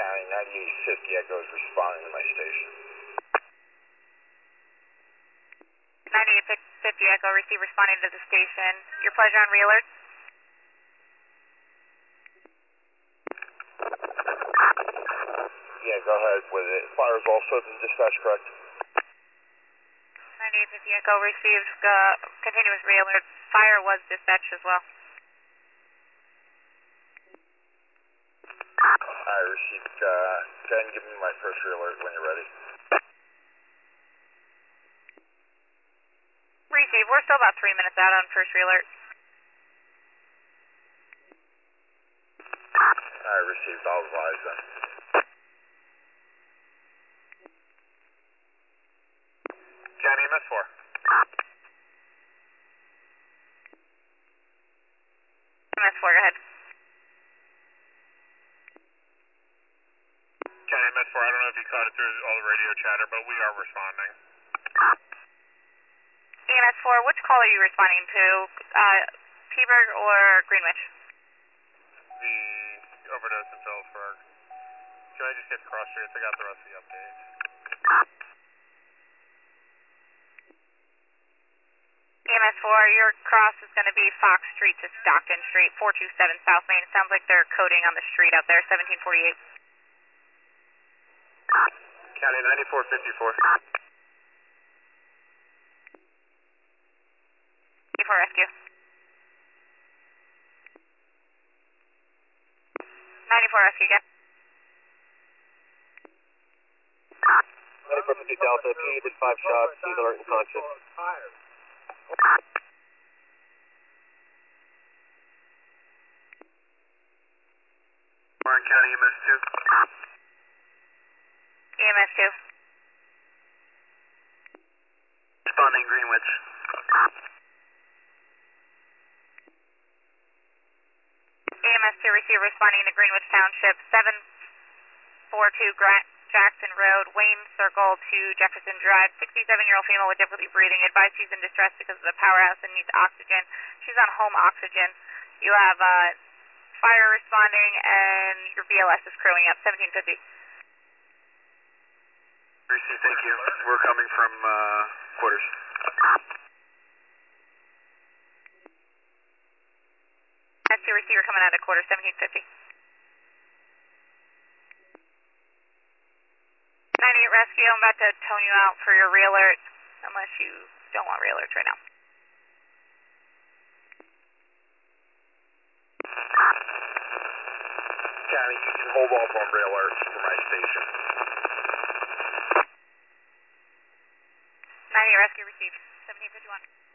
County, 9850 Echo is responding to my station. 9850 Echo, receive responding to the station. Your pleasure on re-alert? Yeah, go ahead with it. Fire is also in dispatch, correct? 9850 Echo, received continuous re-alert. Fire was dispatched as well. I received, go ahead and give me my first re-alert when you're ready. Receive, we're still about 3 minutes out on first re-alert. I received, I'll advise then. County MS4. MS4, go ahead. County MS4, I don't know if you caught it through all the radio chatter, but we are responding. EMS4, which call are you responding to? Peaburg or Greenwich? The overdose in Phillipsburg. Can I just get the cross streets? I got the rest of the updates. EMS4, your cross is going to be Fox Street to Stockton Street, 427 South Main. Sounds like they're coding on the street out there, 1748. County 9454. For rescue. 94 rescue again. 9450 Delta, P did 5 shots, he's alert and conscious. Warren County MS2. EMS2. Responding Greenwich. EMS2 receiver responding to Greenwich Township, 742 Jackson Road, Wayne Circle to Jefferson Drive. 67-year-old female with difficulty breathing. Advised she's in distress because of the powerhouse and needs oxygen. She's on home oxygen. You have fire responding and your BLS is crewing up, 1750. Receive, thank you. We're coming from quarters. That's your receiver coming out of quarter, 1750. 98 rescue, I'm about to tone you out for your re-alert, unless you don't want re-alerts right now. County, you can hold off on re-alerts for my station. 98 rescue received, 1751.